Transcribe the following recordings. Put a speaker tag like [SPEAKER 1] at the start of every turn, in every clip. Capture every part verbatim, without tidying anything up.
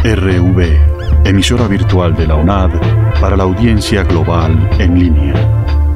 [SPEAKER 1] R V, emisora virtual de la UNAD para la audiencia global en línea.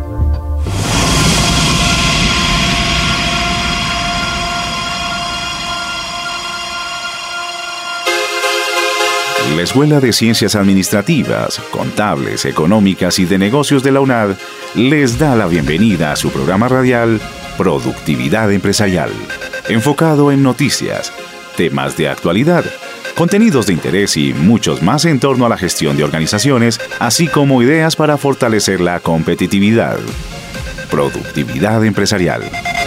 [SPEAKER 2] La Escuela de Ciencias Administrativas, Contables, Económicas y de Negocios de la UNAD les da la bienvenida a su programa radial Productividad Empresarial, enfocado en noticias, temas de actualidad, contenidos de interés y muchos más en torno a la gestión de organizaciones, así como ideas para fortalecer la competitividad. Productividad Empresarial.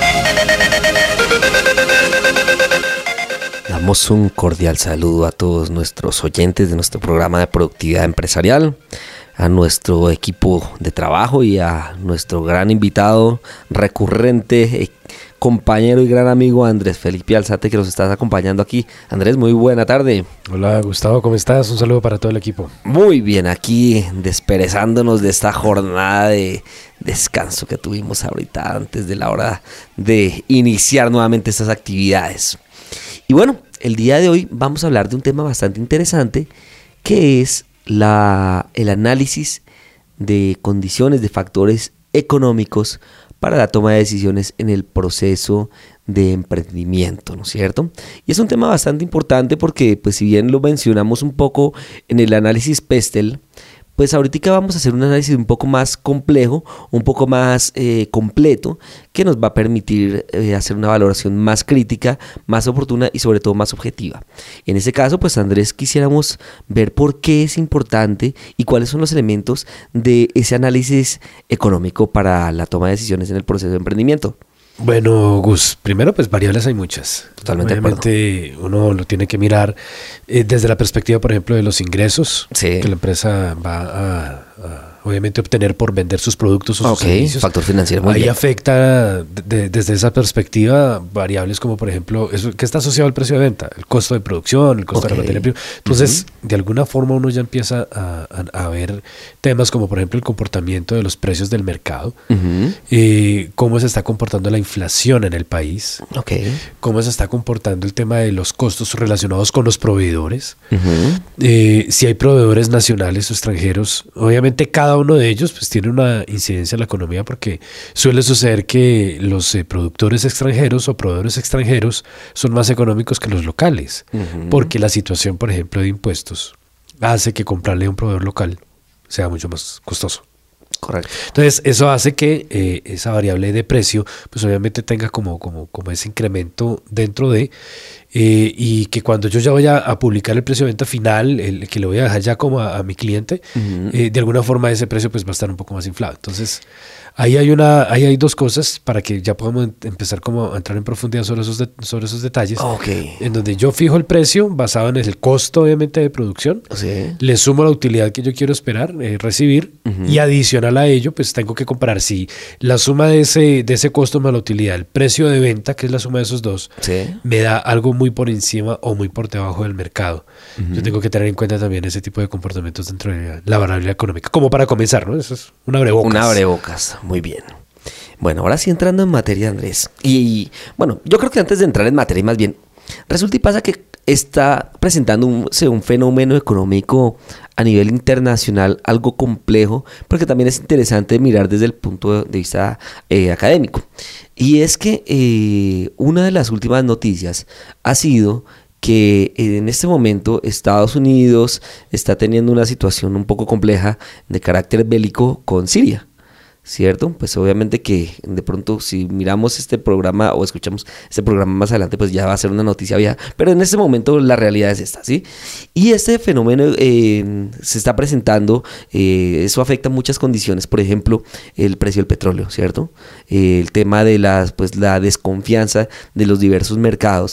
[SPEAKER 3] Damos un cordial saludo a todos nuestros oyentes de nuestro programa de Productividad Empresarial, a nuestro equipo de trabajo y a nuestro gran invitado recurrente, compañero y gran amigo Andrés Felipe Alzate, que nos estás acompañando aquí. Andrés, muy buena tarde.
[SPEAKER 4] Hola Gustavo, ¿cómo estás? Un saludo para todo el equipo.
[SPEAKER 3] Muy bien, aquí desperezándonos de esta jornada de descanso que tuvimos ahorita antes de la hora de iniciar nuevamente estas actividades. Y bueno, el día de hoy vamos a hablar de un tema bastante interesante, que es la, el análisis de condiciones, de factores económicos para la toma de decisiones en el proceso de emprendimiento, ¿no es cierto? Y es un tema bastante importante porque, pues, si bien lo mencionamos un poco en el análisis Pestel, pues ahorita vamos a hacer un análisis un poco más complejo, un poco más eh, completo, que nos va a permitir eh, hacer una valoración más crítica, más oportuna y sobre todo más objetiva. En ese caso, pues Andrés, quisiéramos ver por qué es importante y cuáles son los elementos de ese análisis económico para la toma de decisiones en el proceso de emprendimiento.
[SPEAKER 4] Bueno, Gus, primero pues variables hay muchas.
[SPEAKER 3] Totalmente.
[SPEAKER 4] Obviamente uno lo tiene que mirar eh, desde la perspectiva, por ejemplo, de los ingresos
[SPEAKER 3] sí.
[SPEAKER 4] que la empresa va a, a obviamente obtener por vender sus productos o sus
[SPEAKER 3] okay. servicios. Factor financiero. Muy
[SPEAKER 4] Ahí
[SPEAKER 3] bien.
[SPEAKER 4] afecta de, de, desde esa perspectiva variables como, por ejemplo, eso que está asociado al precio de venta, el costo de producción, el costo okay. de la materia prima. Entonces, uh-huh. de alguna forma uno ya empieza a, a, a ver temas como, por ejemplo, el comportamiento de los precios del mercado, uh-huh. eh, cómo se está comportando la inflación en el país,
[SPEAKER 3] okay.
[SPEAKER 4] cómo se está comportando el tema de los costos relacionados con los proveedores,
[SPEAKER 3] uh-huh.
[SPEAKER 4] eh, si hay proveedores nacionales o extranjeros. Obviamente cada uno de ellos pues tiene una incidencia en la economía porque suele suceder que los eh, productores extranjeros o proveedores extranjeros son más económicos que los locales, uh-huh. porque la situación, por ejemplo, de impuestos hace que comprarle a un proveedor local sea mucho más costoso.
[SPEAKER 3] Correcto.
[SPEAKER 4] Entonces eso hace que eh, esa variable de precio pues obviamente tenga como, como, como ese incremento dentro de eh, y que cuando yo ya vaya a publicar el precio de venta final, el que le voy a dejar ya como a, a mi cliente, uh-huh. eh, de alguna forma ese precio pues va a estar un poco más inflado. Entonces ahí hay una, ahí hay dos cosas para que ya podamos empezar como a entrar en profundidad sobre esos, de, sobre esos detalles,
[SPEAKER 3] okay.
[SPEAKER 4] en donde yo fijo el precio basado en el costo obviamente de producción,
[SPEAKER 3] sí.
[SPEAKER 4] le sumo la utilidad que yo quiero esperar, eh, recibir, uh-huh. y adicional a ello pues tengo que comparar si la suma de ese, de ese costo más la utilidad, el precio de venta, que es la suma de esos dos,
[SPEAKER 3] sí.
[SPEAKER 4] me da algo muy por encima o muy por debajo del mercado. Uh-huh. Yo tengo que tener en cuenta también ese tipo de comportamientos dentro de la variable económica, como para comenzar, ¿no? Eso es una abrebocas.
[SPEAKER 3] Una abrebocas, muy bien. Bueno, ahora sí entrando en materia, Andrés. Y, y bueno, yo creo que antes de entrar en materia, más bien, resulta y pasa que está presentando un, un fenómeno económico a nivel internacional algo complejo, porque también es interesante mirar desde el punto de vista eh, académico. Y es que eh, una de las últimas noticias ha sido que en este momento Estados Unidos está teniendo una situación un poco compleja de carácter bélico con Siria, ¿cierto? Pues obviamente que de pronto si miramos este programa o escuchamos este programa más adelante, pues ya va a ser una noticia vieja, pero en este momento la realidad es esta, ¿sí? Y este fenómeno eh, se está presentando, eh, eso afecta muchas condiciones, por ejemplo, el precio del petróleo, ¿cierto? Eh, el tema de las, pues, la desconfianza de los diversos mercados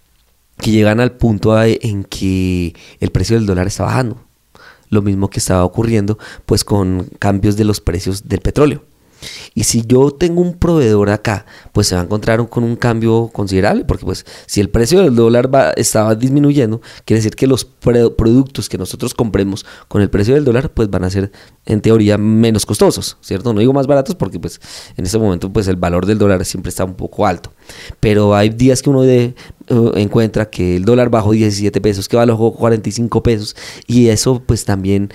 [SPEAKER 3] que llegan al punto en que el precio del dólar está bajando. Lo mismo que estaba ocurriendo pues con cambios de los precios del petróleo. Y si yo tengo un proveedor acá, pues se va a encontrar con un cambio considerable, porque pues si el precio del dólar va, estaba disminuyendo, quiere decir que los pre- productos que nosotros compremos con el precio del dólar, pues van a ser en teoría menos costosos, ¿cierto? No digo más baratos porque pues en este momento pues el valor del dólar siempre está un poco alto, pero hay días que uno de, uh, encuentra que el dólar bajó diecisiete pesos, que bajó cuarenta y cinco pesos, y eso pues también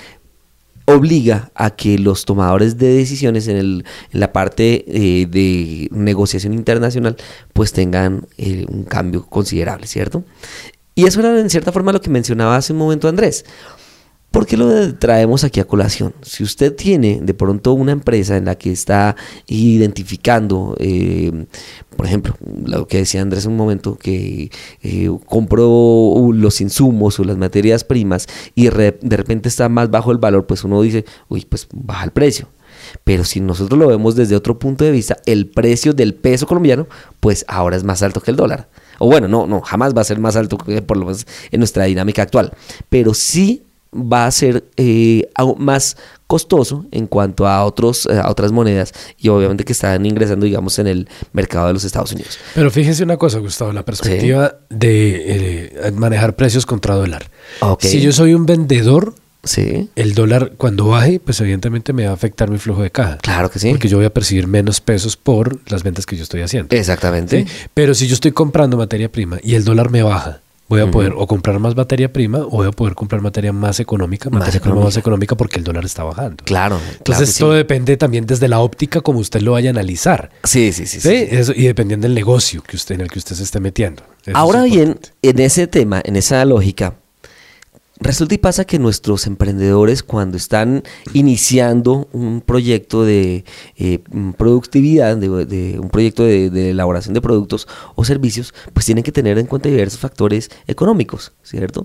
[SPEAKER 3] obliga a que los tomadores de decisiones en, el, en la parte eh, de negociación internacional pues tengan eh, un cambio considerable, ¿cierto? Y eso era en cierta forma lo que mencionaba hace un momento Andrés. ¿Por qué lo traemos aquí a colación? Si usted tiene de pronto una empresa en la que está identificando, eh, por ejemplo, lo que decía Andrés en un momento, que eh, compró los insumos o las materias primas y re, de repente está más bajo el valor, pues uno dice, uy, pues baja el precio. Pero si nosotros lo vemos desde otro punto de vista, el precio del peso colombiano, pues ahora es más alto que el dólar. O bueno, no, no, jamás va a ser más alto que por lo menos en nuestra dinámica actual. Pero sí va a ser eh, más costoso en cuanto a otros eh, a otras monedas y obviamente que están ingresando, digamos, en el mercado de los Estados Unidos.
[SPEAKER 4] Pero fíjese una cosa, Gustavo, la perspectiva ¿sí? de eh, manejar precios contra dólar. Okay. Si yo soy un vendedor, sí, el dólar cuando baje, pues evidentemente me va a afectar mi flujo de caja.
[SPEAKER 3] Claro que sí.
[SPEAKER 4] Porque yo voy a percibir menos pesos por las ventas que yo estoy haciendo.
[SPEAKER 3] Exactamente.
[SPEAKER 4] ¿Sí? Pero si yo estoy comprando materia prima y el dólar me baja, voy a uh-huh. poder o comprar más materia prima o voy a poder comprar materia más económica,
[SPEAKER 3] más
[SPEAKER 4] materia
[SPEAKER 3] económica.
[SPEAKER 4] prima más económica porque el dólar está bajando.
[SPEAKER 3] Claro.
[SPEAKER 4] Entonces
[SPEAKER 3] claro
[SPEAKER 4] todo
[SPEAKER 3] sí.
[SPEAKER 4] depende también desde la óptica como usted lo vaya a analizar.
[SPEAKER 3] Sí, sí, sí.
[SPEAKER 4] ¿Sí?
[SPEAKER 3] sí, sí.
[SPEAKER 4] Eso, y dependiendo del negocio que usted, en el que usted se esté metiendo. Eso
[SPEAKER 3] Ahora bien, en ese tema, en esa lógica, resulta y pasa que nuestros emprendedores cuando están iniciando un proyecto de eh, productividad, de, de un proyecto de, de elaboración de productos o servicios, pues tienen que tener en cuenta diversos factores económicos, ¿cierto?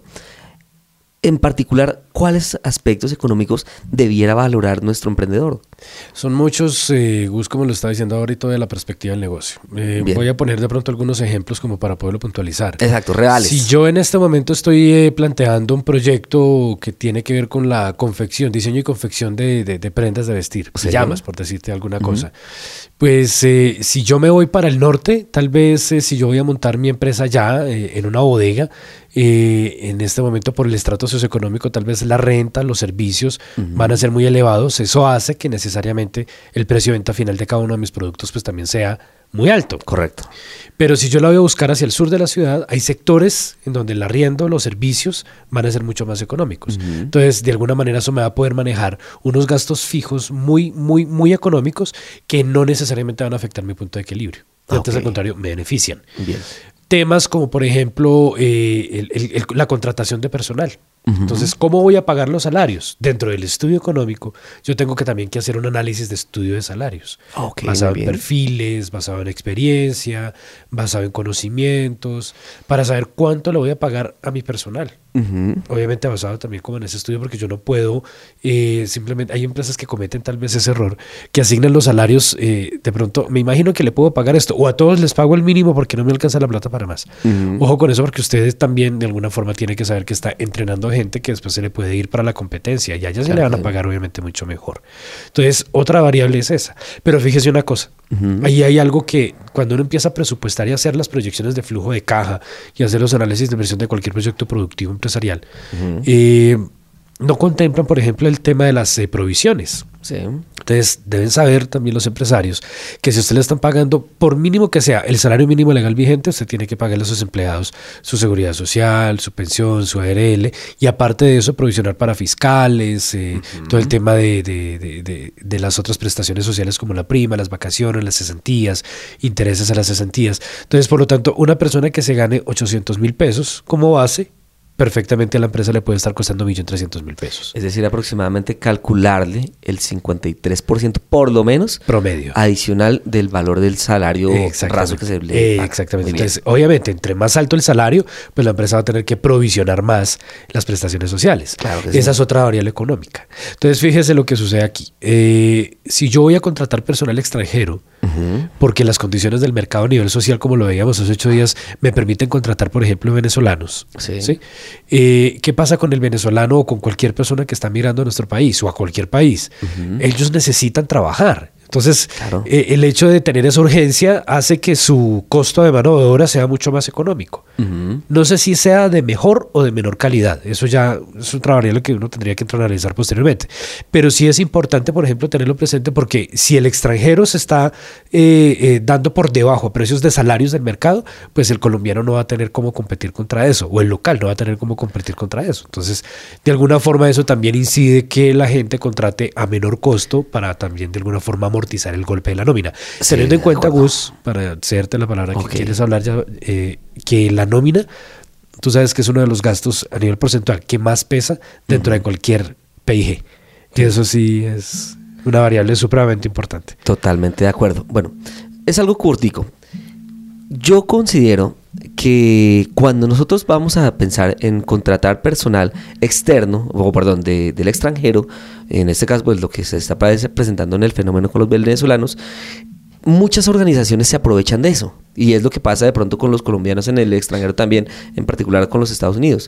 [SPEAKER 3] En particular, ¿cuáles aspectos económicos debiera valorar nuestro emprendedor?
[SPEAKER 4] Son muchos, eh, Gus, como lo estaba diciendo ahorita, de la perspectiva del negocio. Eh, voy a poner de pronto algunos ejemplos como para poderlo puntualizar.
[SPEAKER 3] Exacto, reales.
[SPEAKER 4] Si yo en este momento estoy eh, planteando un proyecto que tiene que ver con la confección, diseño y confección de, de, de prendas de vestir, sí. pijamas, por decirte alguna uh-huh. cosa, pues eh, si yo me voy para el norte, tal vez eh, si yo voy a montar mi empresa ya eh, en una bodega, Eh, en este momento por el estrato socioeconómico tal vez la renta, los servicios uh-huh. van a ser muy elevados. Eso hace que necesariamente el precio de venta final de cada uno de mis productos pues también sea muy alto.
[SPEAKER 3] Correcto.
[SPEAKER 4] Pero si yo la voy a buscar hacia el sur de la ciudad, hay sectores en donde el arriendo, los servicios van a ser mucho más económicos. Uh-huh. Entonces, de alguna manera eso me va a poder manejar unos gastos fijos muy, muy, muy económicos que no necesariamente van a afectar mi punto de equilibrio. Okay. Antes, al contrario, me benefician.
[SPEAKER 3] Bien.
[SPEAKER 4] Temas como, por ejemplo, eh, el, el, el, la contratación de personal. Uh-huh. Entonces, ¿cómo voy a pagar los salarios? Dentro del estudio económico, yo tengo que también que hacer un análisis de estudio de salarios.
[SPEAKER 3] Okay,
[SPEAKER 4] basado en perfiles, basado en experiencia, basado en conocimientos, para saber cuánto le voy a pagar a mi personal. Uh-huh. Obviamente basado también como en ese estudio, porque yo no puedo eh, simplemente, hay empresas que cometen tal vez ese error, que asignan los salarios, eh, de pronto, me imagino que le puedo pagar esto, o a todos les pago el mínimo porque no me alcanza la plata para más. Uh-huh. Ojo con eso, porque ustedes también de alguna forma tienen que saber que está entrenando gente que después se le puede ir para la competencia y a ellas se le van a pagar obviamente mucho mejor. Entonces, otra variable es esa. Pero fíjese una cosa, uh-huh. ahí hay algo que cuando uno empieza a presupuestar y hacer las proyecciones de flujo de caja y hacer los análisis de inversión de cualquier proyecto productivo empresarial, uh-huh. eh, no contemplan, por ejemplo, el tema de las eh, provisiones.
[SPEAKER 3] Sí.
[SPEAKER 4] Entonces, deben saber también los empresarios que si usted le están pagando, por mínimo que sea, el salario mínimo legal vigente, usted tiene que pagarle a sus empleados su seguridad social, su pensión, su A R L, y aparte de eso, provisionar para fiscales, eh, uh-huh. todo el tema de, de, de, de, de las otras prestaciones sociales como la prima, las vacaciones, las cesantías, intereses a las cesantías. Entonces, por lo tanto, una persona que se gane ochocientos mil pesos como base, perfectamente a la empresa le puede estar costando un millón trescientos mil pesos.
[SPEAKER 3] Es decir, aproximadamente calcularle el cincuenta y tres por ciento por lo menos
[SPEAKER 4] promedio
[SPEAKER 3] adicional del valor del salario raso que se le paga.
[SPEAKER 4] Exactamente. Entonces, obviamente, entre más alto el salario, pues la empresa va a tener que provisionar más las prestaciones sociales.
[SPEAKER 3] Claro que
[SPEAKER 4] Esa
[SPEAKER 3] sí.
[SPEAKER 4] es otra variable económica. Entonces, fíjese lo que sucede aquí. Eh, si yo voy a contratar personal extranjero, uh-huh. porque las condiciones del mercado a nivel social, como lo veíamos hace ocho días, me permiten contratar, por ejemplo, venezolanos.
[SPEAKER 3] Sí.
[SPEAKER 4] ¿Sí? Eh, ¿Qué pasa con el venezolano o con cualquier persona que está migrando a nuestro país o a cualquier país? Uh-huh. Ellos necesitan trabajar. Entonces,
[SPEAKER 3] Claro.
[SPEAKER 4] eh, el hecho de tener esa urgencia hace que su costo de mano de obra sea mucho más económico.
[SPEAKER 3] Ujú.
[SPEAKER 4] No sé si sea de mejor o de menor calidad. Eso ya es otra variable que uno tendría que analizar posteriormente. Pero sí es importante, por ejemplo, tenerlo presente porque si el extranjero se está eh, eh, dando por debajo a precios de salarios del mercado, pues el colombiano no va a tener cómo competir contra eso, o el local no va a tener cómo competir contra eso. Entonces, de alguna forma eso también incide que la gente contrate a menor costo para también de alguna forma amortizar el golpe de la nómina.
[SPEAKER 3] Sí,
[SPEAKER 4] Teniendo en
[SPEAKER 3] de
[SPEAKER 4] cuenta,
[SPEAKER 3] acuerdo.
[SPEAKER 4] Gus, para hacerte la palabra
[SPEAKER 3] Ok.
[SPEAKER 4] que quieres hablar ya, eh, que la nómina, tú sabes que es uno de los gastos a nivel porcentual que más pesa dentro uh-huh. de cualquier P I G. Y eso sí es una variable supremamente importante.
[SPEAKER 3] Totalmente de acuerdo. Bueno, es algo curtico. Yo considero que cuando nosotros vamos a pensar en contratar personal externo, o perdón, de, del extranjero, en este caso pues lo que se está presentando en el fenómeno con los venezolanos, muchas organizaciones se aprovechan de eso. Y es lo que pasa de pronto con los colombianos en el extranjero también, en particular con los Estados Unidos.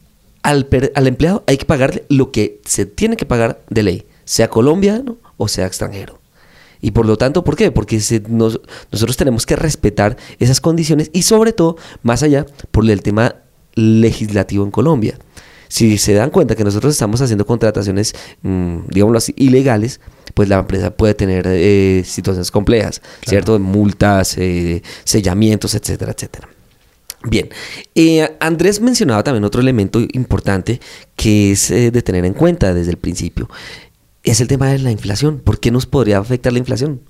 [SPEAKER 3] Al, per, al empleado hay que pagarle lo que se tiene que pagar de ley, sea colombiano o sea extranjero. Y por lo tanto, ¿por qué? Porque se, nos, nosotros tenemos que respetar esas condiciones y sobre todo, más allá, por el tema legislativo en Colombia. Si se dan cuenta que nosotros estamos haciendo contrataciones, mmm, digámoslo así, ilegales, pues la empresa puede tener eh, situaciones complejas, claro. ¿Cierto? Multas, eh, sellamientos, etcétera, etcétera. Bien, eh, Andrés mencionaba también otro elemento importante que es eh, de tener en cuenta desde el principio. Es el tema de la inflación. ¿Por qué nos podría afectar la inflación?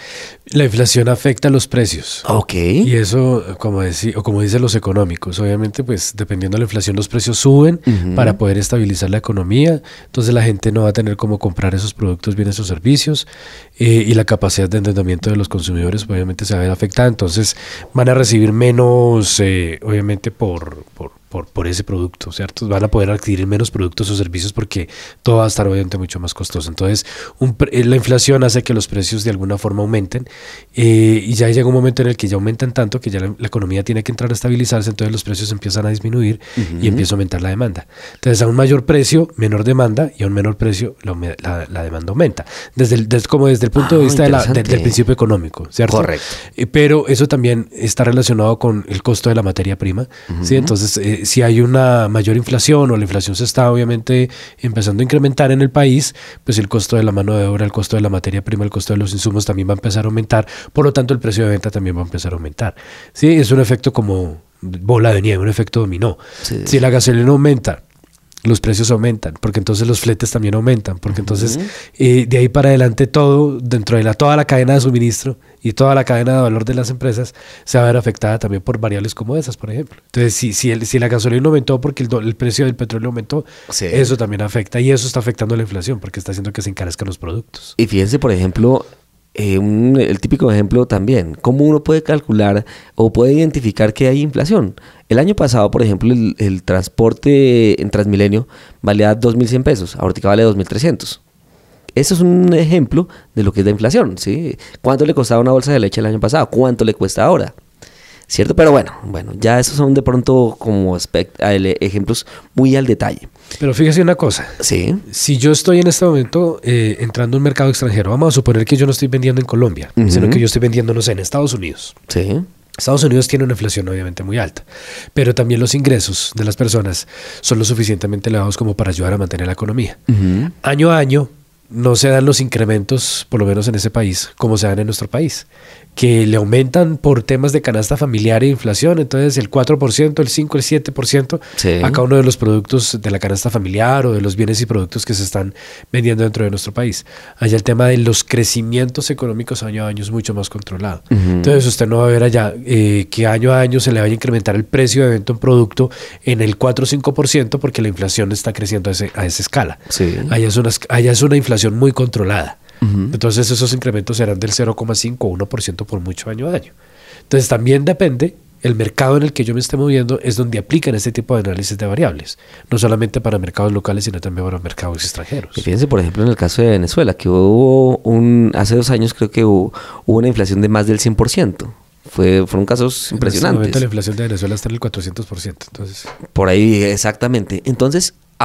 [SPEAKER 4] La inflación afecta los precios.
[SPEAKER 3] Ok.
[SPEAKER 4] Y eso, como, deci- o como dicen los económicos, obviamente, pues dependiendo de la inflación, los precios suben uh-huh. para poder estabilizar la economía. Entonces la gente no va a tener cómo comprar esos productos, bienes o servicios. Eh, y la capacidad de endeudamiento de los consumidores, obviamente, se va a ver afectada. Entonces van a recibir menos, eh, obviamente, por... por Por, por ese producto, ¿cierto? Van a poder adquirir menos productos o servicios porque todo va a estar obviamente mucho más costoso. Entonces, un, la inflación hace que los precios de alguna forma aumenten eh, y ya llega un momento en el que ya aumentan tanto que ya la, la economía tiene que entrar a estabilizarse, entonces los precios empiezan a disminuir uh-huh. y empieza a aumentar la demanda. Entonces, a un mayor precio, menor demanda y a un menor precio, la, la, la demanda aumenta. Desde el, desde, como desde el punto ah, de vista de la, de, del principio económico, ¿cierto?
[SPEAKER 3] Correcto.
[SPEAKER 4] Eh, pero eso también está relacionado con el costo de la materia prima, uh-huh. ¿sí? Entonces, eh, si hay una mayor inflación o la inflación se está obviamente empezando a incrementar en el país, pues el costo de la mano de obra, el costo de la materia prima, el costo de los insumos también va a empezar a aumentar, por lo tanto el precio de venta también va a empezar a aumentar. Sí, es un efecto como bola de nieve, un efecto dominó. Sí. Si la gasolina aumenta, los precios aumentan, porque entonces los fletes también aumentan, porque entonces uh-huh. eh, de ahí para adelante todo, dentro de la, toda la cadena de suministro y toda la cadena de valor de las empresas se va a ver afectada también por variables como esas, por ejemplo. Entonces, si, si, el, si la gasolina aumentó porque el, el precio del petróleo aumentó, sí. eso también afecta y eso está afectando la inflación porque está haciendo que se encarezcan los productos.
[SPEAKER 3] Y fíjense, por ejemplo, eh, un, el típico ejemplo también, cómo uno puede calcular o puede identificar que hay inflación. El año pasado, por ejemplo, el, el transporte en Transmilenio valía dos mil cien pesos, ahorita vale dos mil trescientos. Eso es un ejemplo de lo que es la inflación, ¿sí? ¿Cuánto le costaba una bolsa de leche el año pasado? ¿Cuánto le cuesta ahora? ¿Cierto? Pero bueno, bueno, ya esos son de pronto como aspect- ejemplos muy al detalle.
[SPEAKER 4] Pero fíjese una cosa.
[SPEAKER 3] Sí.
[SPEAKER 4] Si yo estoy en este momento eh, entrando a un mercado extranjero, vamos a suponer que yo no estoy vendiendo en Colombia, uh-huh. sino que yo estoy vendiendo, no sé, en Estados Unidos.
[SPEAKER 3] Sí.
[SPEAKER 4] Estados Unidos tiene una inflación obviamente muy alta, pero también los ingresos de las personas son lo suficientemente elevados como para ayudar a mantener la economía. Uh-huh. Año a año no se dan los incrementos, por lo menos en ese país, como se dan en nuestro país, que le aumentan por temas de canasta familiar e inflación, entonces el cuatro por ciento, el cinco por ciento, el siete por ciento sí. a cada uno de los productos de la canasta familiar o de los bienes y productos que se están vendiendo dentro de nuestro país. Allá el tema de los crecimientos económicos año a año es mucho más controlado. Uh-huh. Entonces usted no va a ver allá eh, que año a año se le vaya a incrementar el precio de venta de un producto en el cuatro o cinco por ciento porque la inflación está creciendo a, ese, a esa escala. Sí. Allá es una, allá es una inflación muy controlada. Uh-huh. Entonces esos incrementos serán del cero coma cinco o uno por ciento por mucho año a año. Entonces también depende, el mercado en el que yo me esté moviendo es donde aplican este tipo de análisis de variables, no solamente para mercados locales sino también para mercados extranjeros.
[SPEAKER 3] Y fíjense por ejemplo en el caso de Venezuela, que hubo un, hace dos años creo que hubo, hubo una inflación de más del cien por ciento. Fue, fueron casos impresionantes. En este momento
[SPEAKER 4] la inflación de Venezuela está en el cuatrocientos por ciento. Entonces.
[SPEAKER 3] Por ahí exactamente. Entonces, ahora,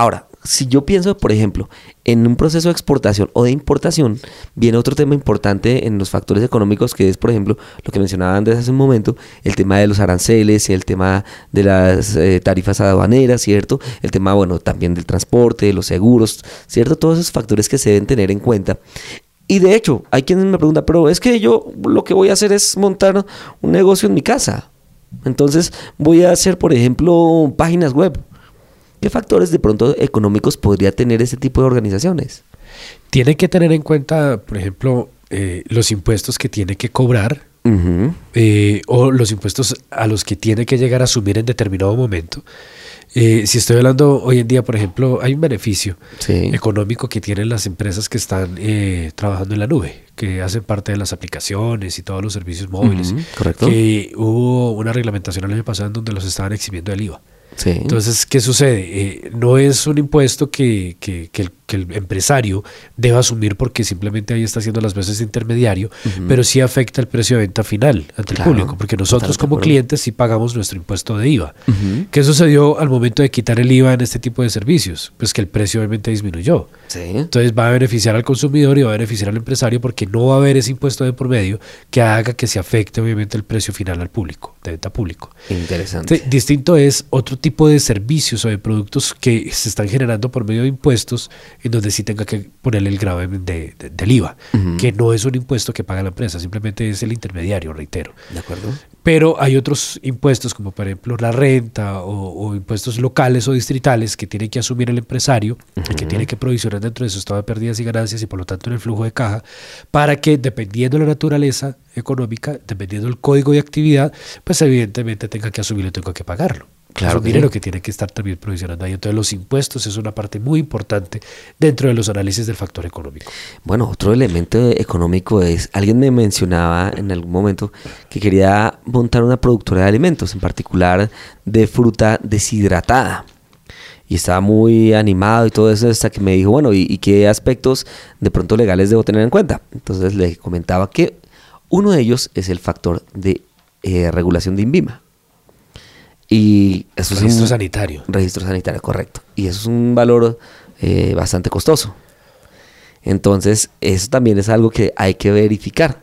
[SPEAKER 3] si yo pienso, por ejemplo, en un proceso de exportación o de importación, viene otro tema importante en los factores económicos, que es, por ejemplo, lo que mencionaba Andrés hace un momento, el tema de los aranceles, el tema de las eh, tarifas aduaneras, ¿cierto? El tema, bueno, también del transporte, de los seguros, ¿cierto? Todos esos factores que se deben tener en cuenta. Y de hecho, hay quienes me preguntan, pero es que yo lo que voy a hacer es montar un negocio en mi casa. Entonces voy a hacer, por ejemplo, páginas web. ¿Qué factores de pronto económicos podría tener ese tipo de organizaciones?
[SPEAKER 4] Tiene que tener en cuenta, por ejemplo, eh, los impuestos que tiene que cobrar uh-huh. eh, o los impuestos a los que tiene que llegar a asumir en determinado momento. Eh, si estoy hablando hoy en día, por ejemplo, hay un beneficio sí. económico que tienen las empresas que están eh, trabajando en la nube, que hacen parte de las aplicaciones y todos los servicios móviles. Uh-huh. Correcto. Que hubo una reglamentación el año pasado en donde los estaban eximiendo del I V A. Sí. Entonces, ¿qué sucede? Eh, no es un impuesto que, que, que, el, que el empresario deba asumir porque simplemente ahí está haciendo las veces de intermediario, uh-huh. pero sí afecta el precio de venta final ante claro, el público, porque nosotros como clientes sí pagamos nuestro impuesto de I V A. Uh-huh. ¿Qué sucedió al momento de quitar el I V A en este tipo de servicios? Pues que el precio obviamente disminuyó. Sí. Entonces va a beneficiar al consumidor y va a beneficiar al empresario porque no va a haber ese impuesto de por medio que haga que se afecte obviamente el precio final al público, de venta público.
[SPEAKER 3] Interesante.
[SPEAKER 4] Entonces, distinto es otro tipo de servicios o de productos que se están generando por medio de impuestos en donde sí tenga que ponerle el gravamen de, de, del I V A, uh-huh. que no es un impuesto que paga la empresa, simplemente es el intermediario, reitero.
[SPEAKER 3] De acuerdo.
[SPEAKER 4] Pero hay otros impuestos como por ejemplo la renta o, o impuestos locales o distritales que tiene que asumir el empresario uh-huh. y que tiene que provisionar dentro de su estado de pérdidas y ganancias y por lo tanto en el flujo de caja para que dependiendo de la naturaleza económica, dependiendo del código de actividad, pues evidentemente tenga que asumirlo y tenga que pagarlo. Claro, es un dinero que tiene que estar también provisionando ahí. Entonces los impuestos es una parte muy importante dentro de los análisis del factor económico.
[SPEAKER 3] Bueno, otro elemento económico es, alguien me mencionaba en algún momento que quería montar una productora de alimentos, en particular de fruta deshidratada. Y estaba muy animado y todo eso hasta que me dijo, bueno, ¿y, y qué aspectos de pronto legales debo tener en cuenta? Entonces le comentaba que uno de ellos es el factor de eh, regulación de INVIMA. Y eso
[SPEAKER 4] registro
[SPEAKER 3] es un
[SPEAKER 4] sanitario.
[SPEAKER 3] Registro sanitario, correcto. Y eso es un valor eh, bastante costoso. Entonces, eso también es algo que hay que verificar.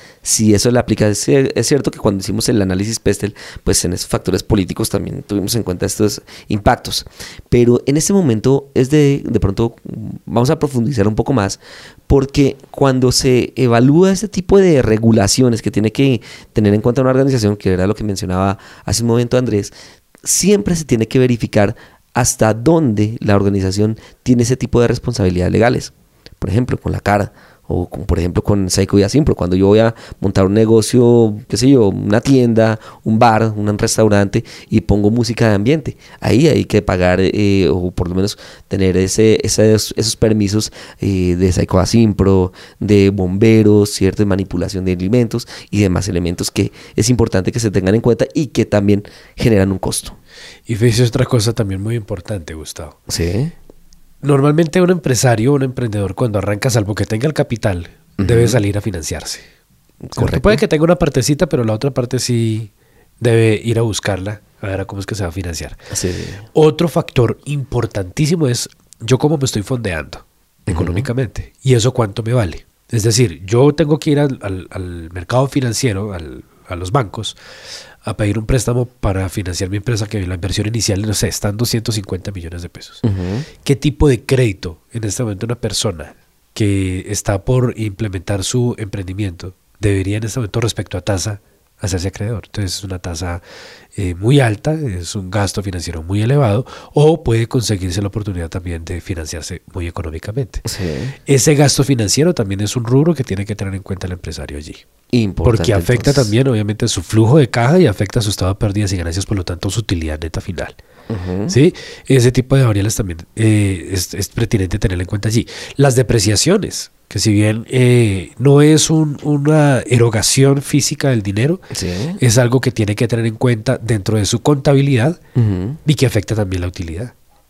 [SPEAKER 3] Si eso le aplica, es, es cierto que cuando hicimos el análisis Pestel, pues en esos factores políticos también tuvimos en cuenta estos impactos. Pero en este momento es de, de pronto, vamos a profundizar un poco más, porque cuando se evalúa este tipo de regulaciones que tiene que tener en cuenta una organización, que era lo que mencionaba hace un momento Andrés, siempre se tiene que verificar hasta dónde la organización tiene ese tipo de responsabilidades legales. Por ejemplo, con la cara. O con, por ejemplo con Seiko y Asimpro, cuando yo voy a montar un negocio, qué sé yo, una tienda, un bar, un restaurante y pongo música de ambiente, ahí hay que pagar eh, o por lo menos tener ese, esos, esos permisos eh, de Seiko Asimpro, de bomberos, cierto, de manipulación de alimentos y demás elementos que es importante que se tengan en cuenta y que también generan un costo.
[SPEAKER 4] Y fíjese otra cosa también muy importante, Gustavo.
[SPEAKER 3] Sí.
[SPEAKER 4] Normalmente un empresario, un emprendedor, cuando arranca, salvo que tenga el capital, uh-huh. debe salir a financiarse. Correcto. Puede que tenga una partecita, pero la otra parte sí debe ir a buscarla, a ver a cómo es que se va a financiar. Sí. Otro factor importantísimo es yo cómo me estoy fondeando uh-huh. económicamente y eso cuánto me vale. Es decir, yo tengo que ir al, al, al mercado financiero, al, a los bancos, a pedir un préstamo para financiar mi empresa que la inversión inicial, no sé, están doscientos cincuenta millones de pesos. Uh-huh. ¿Qué tipo de crédito en este momento una persona que está por implementar su emprendimiento debería en este momento respecto a tasa hacerse acreedor? Entonces es una tasa eh, muy alta, es un gasto financiero muy elevado o puede conseguirse la oportunidad también de financiarse muy económicamente. Sí. Ese gasto financiero también es un rubro que tiene que tener en cuenta el empresario allí. Importante, porque afecta entonces también obviamente su flujo de caja y afecta su estado de pérdidas y ganancias, por lo tanto su utilidad neta final. Uh-huh. ¿Sí? Ese tipo de variables también eh, es, es pertinente tenerla en cuenta allí. Las depreciaciones, que si bien eh, no es un, una erogación física del dinero, sí. es algo que tiene que tener en cuenta dentro de su contabilidad uh-huh. y que afecta también la utilidad.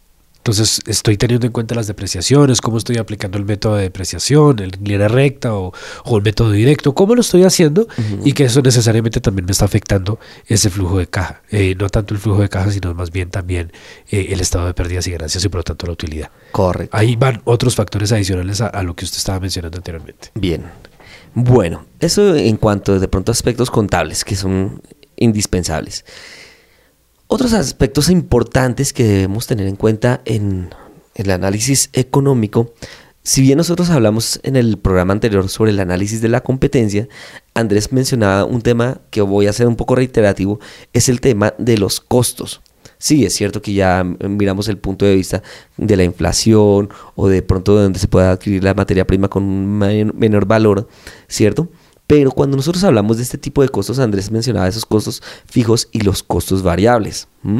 [SPEAKER 4] Entonces estoy teniendo en cuenta las depreciaciones, cómo estoy aplicando el método de depreciación, el línea recta o, o el método directo, cómo lo estoy haciendo uh-huh. y que eso necesariamente también me está afectando ese flujo de caja. Eh, no tanto el flujo de caja, sino más bien también eh, el estado de pérdidas y ganancias y por lo tanto la utilidad.
[SPEAKER 3] Correcto.
[SPEAKER 4] Ahí van otros factores adicionales a, a lo que usted estaba mencionando anteriormente.
[SPEAKER 3] Bien. Bueno, eso en cuanto de pronto a aspectos contables que son indispensables. Otros aspectos importantes que debemos tener en cuenta en, en el análisis económico, si bien nosotros hablamos en el programa anterior sobre el análisis de la competencia, Andrés mencionaba un tema que voy a hacer un poco reiterativo, es el tema de los costos. Sí, es cierto que ya miramos el punto de vista de la inflación o de pronto de donde se pueda adquirir la materia prima con un menor valor, ¿cierto? Pero cuando nosotros hablamos de este tipo de costos, Andrés mencionaba esos costos fijos y los costos variables. ¿Mm?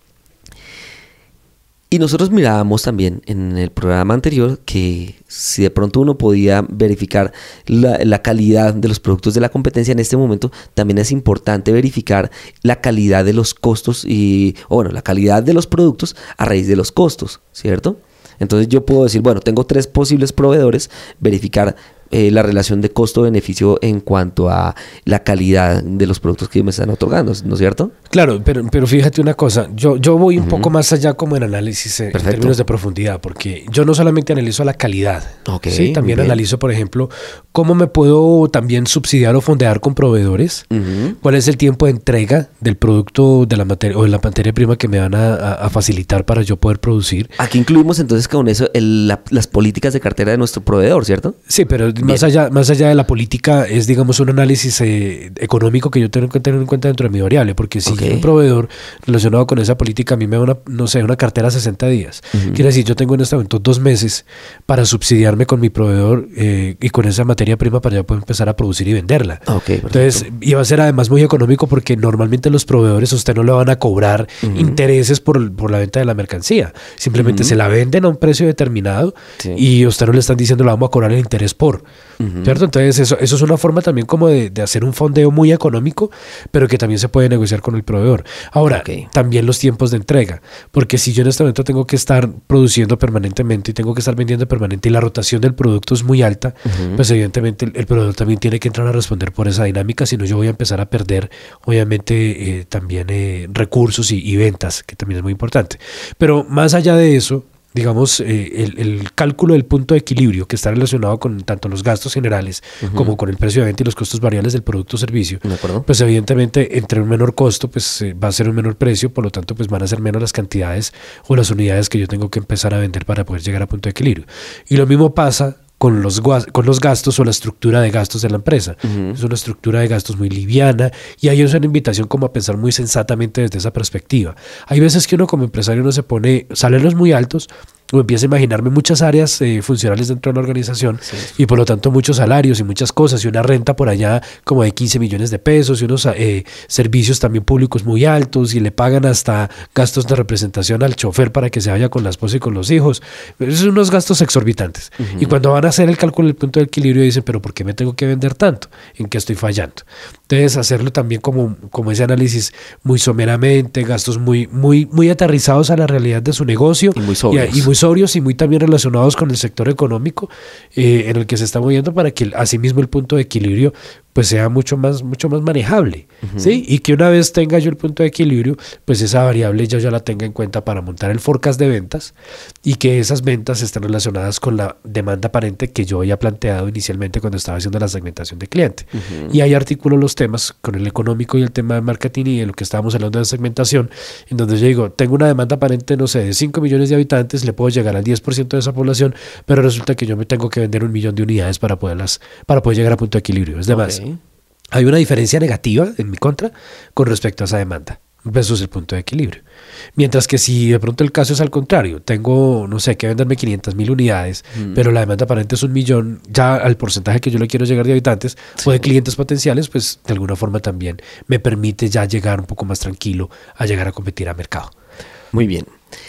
[SPEAKER 3] Y nosotros mirábamos también en el programa anterior que si de pronto uno podía verificar la, la calidad de los productos de la competencia, en este momento también es importante verificar la calidad de los costos y, o bueno, la calidad de los productos a raíz de los costos, ¿cierto? Entonces yo puedo decir, bueno, tengo tres posibles proveedores, verificar eh, la relación de costo-beneficio en cuanto a la calidad de los productos que me están otorgando, ¿no es cierto?
[SPEAKER 4] Claro, pero, pero fíjate una cosa, yo, yo voy un uh-huh. poco más allá como en análisis eh, en términos de profundidad, porque yo no solamente analizo la calidad, okay, ¿sí? También analizo, por ejemplo, cómo me puedo también subsidiar o fondear con proveedores, uh-huh. cuál es el tiempo de entrega del producto de la materia o de la materia prima que me van a, a, a facilitar para yo poder producir.
[SPEAKER 3] Aquí incluimos entonces con eso el, la, las políticas de cartera de nuestro proveedor, ¿cierto?
[SPEAKER 4] Sí, pero más allá, más allá de la política es, digamos, un análisis eh, económico que yo tengo que tener en cuenta dentro de mi variable, porque si okay. un proveedor relacionado con esa política a mí me da una, no sé, una cartera a sesenta días, uh-huh. quiere decir, yo tengo en este momento dos meses para subsidiarme con mi proveedor eh, y con esa materia prima para ya poder empezar a producir y venderla. Okay, entonces, y va a ser además muy económico porque normalmente los proveedores a usted no le van a cobrar uh-huh. intereses por, por la venta de la mercancía, simplemente uh-huh. se la venden a un precio determinado sí. y a usted no le están diciendo le vamos a cobrar el interés por, uh-huh. ¿cierto? Entonces eso, eso es una forma también como de, de hacer un fondeo muy económico, pero que también se puede negociar con el proveedor. Ahora, okay. también los tiempos de entrega, porque si yo en este momento tengo que estar produciendo permanentemente y tengo que estar vendiendo permanente y la rotación del producto es muy alta, uh-huh. pues evidentemente el, el proveedor también tiene que entrar a responder por esa dinámica, si no yo voy a empezar a perder obviamente eh, también eh, recursos y, y ventas, que también es muy importante. Pero más allá de eso, digamos, eh, el, el cálculo del punto de equilibrio que está relacionado con tanto los gastos generales uh-huh. como con el precio de venta y los costos variables del producto o servicio, pues evidentemente entre un menor costo pues eh, va a ser un menor precio, por lo tanto pues van a ser menos las cantidades o las unidades que yo tengo que empezar a vender para poder llegar a punto de equilibrio. Y lo mismo pasa con los, con los gastos o la estructura de gastos de la empresa. Uh-huh. Es una estructura de gastos muy liviana y ahí es una invitación como a pensar muy sensatamente desde esa perspectiva. Hay veces que uno como empresario uno se pone salarios muy altos o empieza a imaginarme muchas áreas eh, funcionales dentro de la organización sí. y por lo tanto muchos salarios y muchas cosas y una renta por allá como de quince millones de pesos y unos eh, servicios también públicos muy altos y le pagan hasta gastos de representación al chofer para que se vaya con la esposa y con los hijos. Esos son unos gastos exorbitantes. Uh-huh. Y cuando van a hacer el cálculo del punto de equilibrio dicen, pero ¿por qué me tengo que vender tanto? ¿En qué estoy fallando? Entonces hacerlo también como, como ese análisis muy someramente, gastos muy, muy, muy aterrizados a la realidad de su negocio
[SPEAKER 3] y muy sobrios.
[SPEAKER 4] Y, y muy sobrios y muy también relacionados con el sector económico eh, en el que se está moviendo para que asimismo el punto de equilibrio pues sea mucho más, mucho más manejable, uh-huh. ¿sí? Y que una vez tenga yo el punto de equilibrio, pues esa variable yo ya la tenga en cuenta para montar el forecast de ventas y que esas ventas estén relacionadas con la demanda aparente que yo había planteado inicialmente cuando estaba haciendo la segmentación de cliente. Uh-huh. Y ahí articulo los temas con el económico y el tema de marketing y de lo que estábamos hablando de segmentación, en donde yo digo, tengo una demanda aparente, no sé, de cinco millones de habitantes, le puedo llegar al diez por ciento de esa población, pero resulta que yo me tengo que vender un millón de unidades para poderlas, para poder llegar a punto de equilibrio. Es de más. Okay. Hay una diferencia negativa en mi contra con respecto a esa demanda. Eso es el punto de equilibrio. Mientras que si de pronto el caso es al contrario, tengo, no sé, que venderme quinientas mil unidades, mm. pero la demanda aparente es un millón, ya al porcentaje que yo le quiero llegar de habitantes sí. o de clientes potenciales, pues de alguna forma también me permite ya llegar un poco más tranquilo a llegar a competir a mercado.
[SPEAKER 3] Muy bien.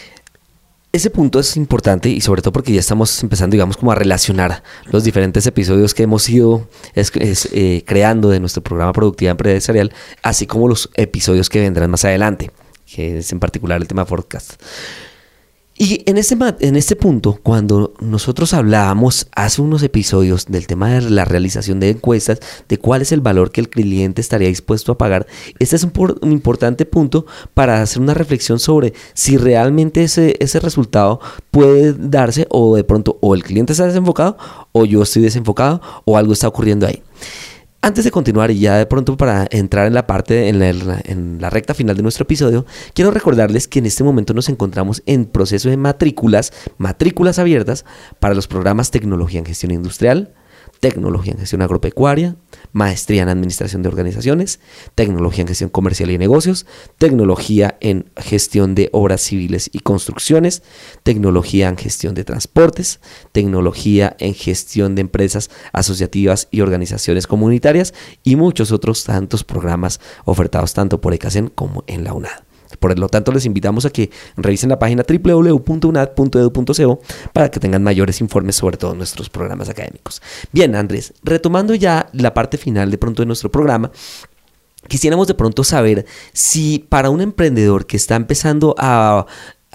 [SPEAKER 3] Ese punto es importante y sobre todo porque ya estamos empezando, digamos, como a relacionar los diferentes episodios que hemos ido es, es, eh, creando de nuestro programa Productividad Empresarial, así como los episodios que vendrán más adelante, que es en particular el tema Forecast. Y en este, en este punto, cuando nosotros hablábamos hace unos episodios del tema de la realización de encuestas, de cuál es el valor que el cliente estaría dispuesto a pagar, este es un, por, un importante punto para hacer una reflexión sobre si realmente ese, ese resultado puede darse, o de pronto o el cliente está desenfocado o yo estoy desenfocado o algo está ocurriendo ahí. Antes de continuar y ya de pronto para entrar en la parte, en la, en la recta final de nuestro episodio, quiero recordarles que en este momento nos encontramos en proceso de matrículas, matrículas abiertas para los programas Tecnología en Gestión Industrial, Tecnología en Gestión Agropecuaria, Maestría en Administración de Organizaciones, Tecnología en Gestión Comercial y Negocios, Tecnología en Gestión de Obras Civiles y Construcciones, Tecnología en Gestión de Transportes, Tecnología en Gestión de Empresas Asociativas y Organizaciones Comunitarias y muchos otros tantos programas ofertados tanto por ECACEN como en la UNAD. Por lo tanto, les invitamos a que revisen la página doble u doble u doble u punto unad punto edu punto co para que tengan mayores informes sobre todos nuestros programas académicos. Bien, Andrés, retomando ya la parte final de pronto de nuestro programa, quisiéramos de pronto saber si para un emprendedor que está empezando a,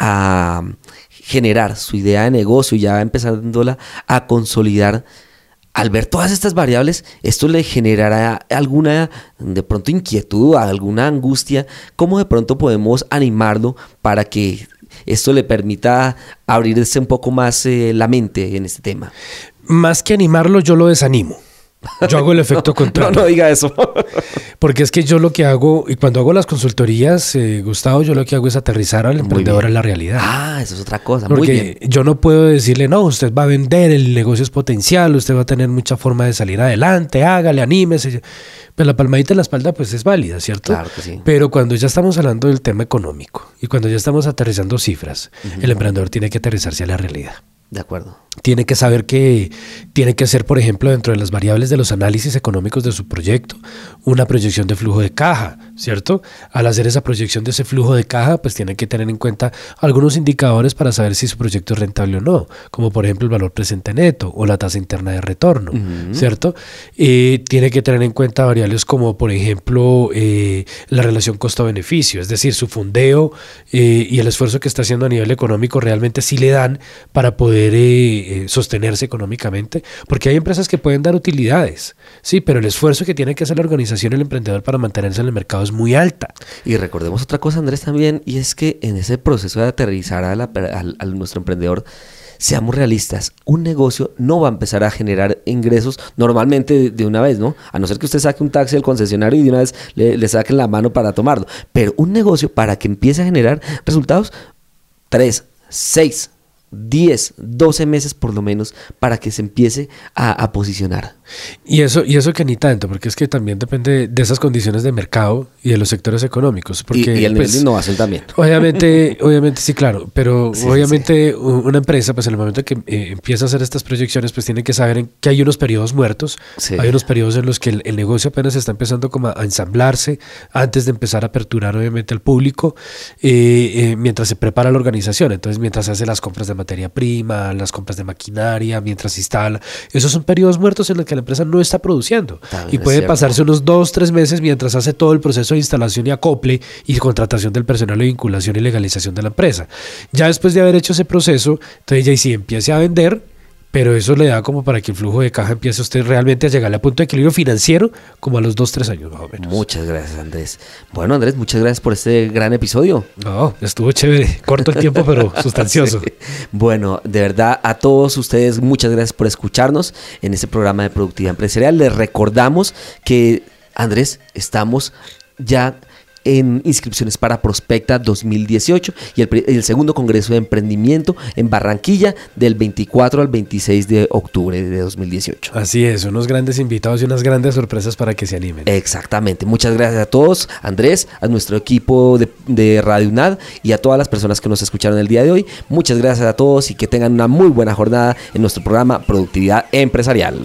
[SPEAKER 3] a generar su idea de negocio y ya empezándola a consolidar, al ver todas estas variables, esto le generará alguna de pronto inquietud, alguna angustia. ¿Cómo de pronto podemos animarlo para que esto le permita abrirse un poco más eh, la mente en este tema?
[SPEAKER 4] Más que animarlo, yo lo desanimo. Yo hago el efecto contrario.
[SPEAKER 3] No, no diga eso.
[SPEAKER 4] Porque es que yo lo que hago, y cuando hago las consultorías, eh, Gustavo, yo lo que hago es aterrizar al emprendedor en la realidad.
[SPEAKER 3] Ah, eso es otra cosa.
[SPEAKER 4] Porque
[SPEAKER 3] muy bien.
[SPEAKER 4] Yo no puedo decirle, no, usted va a vender, el negocio es potencial, usted va a tener mucha forma de salir adelante, hágale, anímese. Pero la palmadita en la espalda pues es válida, ¿cierto?
[SPEAKER 3] Claro que sí.
[SPEAKER 4] Pero cuando ya estamos hablando del tema económico y cuando ya estamos aterrizando cifras, uh-huh. el emprendedor tiene que aterrizarse a la realidad.
[SPEAKER 3] De acuerdo.
[SPEAKER 4] Tiene que saber que tiene que ser, por ejemplo, dentro de las variables de los análisis económicos de su proyecto, una proyección de flujo de caja, ¿cierto? Al hacer esa proyección de ese flujo de caja, pues tiene que tener en cuenta algunos indicadores para saber si su proyecto es rentable o no, como por ejemplo el valor presente neto o la tasa interna de retorno, uh-huh. ¿cierto? Eh, tiene que tener en cuenta variables como, por ejemplo, eh, la relación costo-beneficio, es decir, su fondeo eh, y el esfuerzo que está haciendo a nivel económico realmente sí le dan para poder Eh, sostenerse económicamente, porque hay empresas que pueden dar utilidades, sí, pero el esfuerzo que tiene que hacer la organización y el emprendedor para mantenerse en el mercado es muy alta.
[SPEAKER 3] Y recordemos otra cosa, Andrés, también, y es que en ese proceso de aterrizar a, la, a, a nuestro emprendedor, seamos realistas, un negocio no va a empezar a generar ingresos normalmente de, de una vez, ¿no? A no ser que usted saque un taxi del concesionario y de una vez le, le saquen la mano para tomarlo, pero un negocio para que empiece a generar resultados, tres, seis, diez, doce meses por lo menos para que se empiece a, a posicionar.
[SPEAKER 4] Y eso, y eso que ni tanto, porque es que también depende de esas condiciones de mercado y de los sectores económicos. Porque,
[SPEAKER 3] y, y el nivel
[SPEAKER 4] pues,
[SPEAKER 3] de innovación también.
[SPEAKER 4] Obviamente, obviamente sí, claro, pero
[SPEAKER 3] sí,
[SPEAKER 4] obviamente
[SPEAKER 3] sí.
[SPEAKER 4] una empresa, pues en el momento que eh, empieza a hacer estas proyecciones, pues tiene que saber en que hay unos periodos muertos, sí. hay unos periodos en los que el, el negocio apenas está empezando como a, a ensamblarse antes de empezar a aperturar obviamente al público, eh, eh, mientras se prepara la organización. Entonces, mientras se hace las compras de materia prima, las compras de maquinaria, mientras se instala, esos son periodos muertos en los que la empresa no está produciendo. También y puede pasarse unos dos, tres meses mientras hace todo el proceso de instalación y acople y contratación del personal de vinculación y legalización de la empresa. Ya después de haber hecho ese proceso, entonces ya sí empiece a vender, pero eso le da como para que el flujo de caja empiece usted realmente a llegar al punto de equilibrio financiero como a los dos, tres años más o menos.
[SPEAKER 3] Muchas gracias, Andrés. Bueno, Andrés, muchas gracias por este gran episodio.
[SPEAKER 4] No, estuvo chévere, corto el tiempo pero sustancioso.
[SPEAKER 3] Sí. Bueno, de verdad a todos ustedes muchas gracias por escucharnos en este programa de Productividad Empresarial. Les recordamos que, Andrés, estamos ya en inscripciones para Prospecta dos mil dieciocho y el, el segundo Congreso de Emprendimiento en Barranquilla del veinticuatro al veintiséis de octubre de dos mil dieciocho.
[SPEAKER 4] Así es, unos grandes invitados y unas grandes sorpresas para que se animen.
[SPEAKER 3] Exactamente, muchas gracias a todos, Andrés, a nuestro equipo de, de Radio UNAD y a todas las personas que nos escucharon el día de hoy. Muchas gracias a todos y que tengan una muy buena jornada en nuestro programa Productividad Empresarial.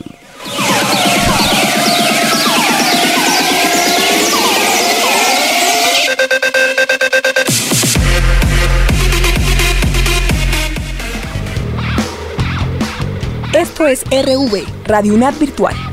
[SPEAKER 5] Esto es R V, Radio UNAD Virtual.